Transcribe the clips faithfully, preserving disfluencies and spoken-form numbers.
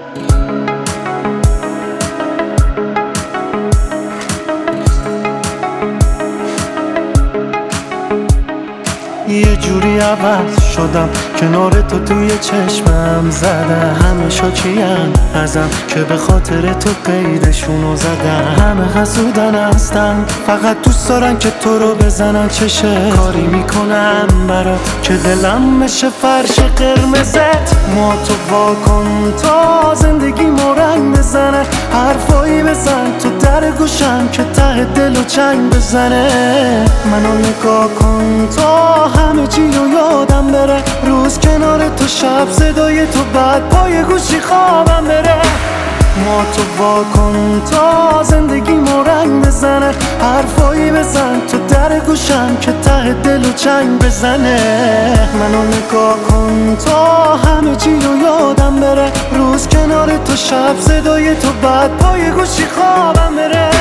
یه جوری عوض شدم کنار تو توی چشمم زدم. همه شاکین ازم که به خاطر تو قیدشونو زدم. همه حسودن هستن فقط دوست دارن که تو رو بزنن. چشه کاری میکنم برات که دلم بشه فرش قرمزت. ما تو واکن تا زندگی رنگ بزنه. حرفایی بزن تو در گوشم که ته دل و چنگ بزنه. منو نگاه کن تا همه چی رو یادم بره. روز کنار تو شب صدای تو بعد پای گوشی خوابم بره. ما تو واکن تا زندگی رنگ بزنه. حرفایی بزن تو در گوشم که ته دل و چنگ بزنه. منو نگاه کن تا همه چی رو یادم بره. روز کنار تو شب صدای تو بعد پای گوشی خوابم بره.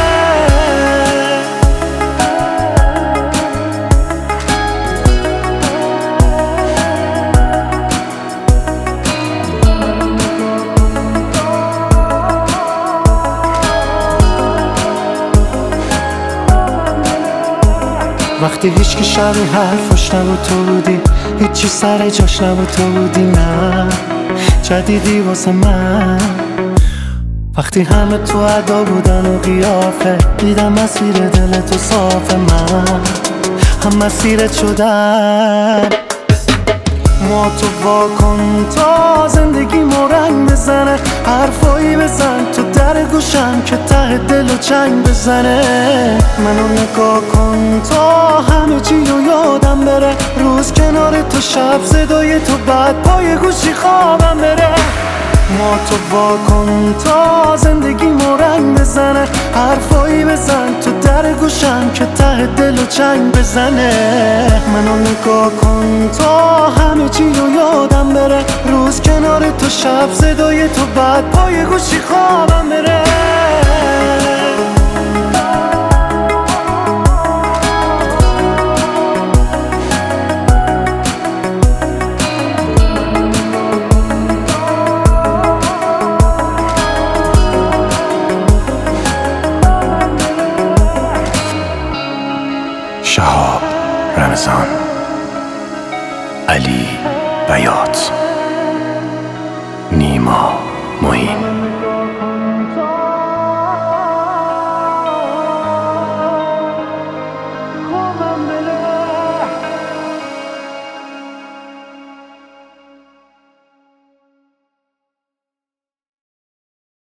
وقتی هیچکی شبیه حرفاش نبود تو بودی. هیچی سر جاش نبود تو بودی. نه جدیدی واسه من. وقتی همه تو ادا بودن و قیافه دیدم مسیر دل تو صافه. من هم مسیرت شدم. ما تو واکن تا زندگی رنگ بزنه. حرفایی بزن تو در گوشم که ته دل و چنگ بزنه. منو نگاه کن تا همه چی رو یادم بره. روز کنار تو شب صدای تو بعد پای گوشی خوابم بره. ما تو واکن تا زندگی رنگ بزنه. حرفایی بزن تو در گوشم که ته دل و چنگ بزنه. منو نگاه کن تا همه چی رو یادم بره. روز کنار تو شب صدای تو بعد پای گوشی خوابم بره.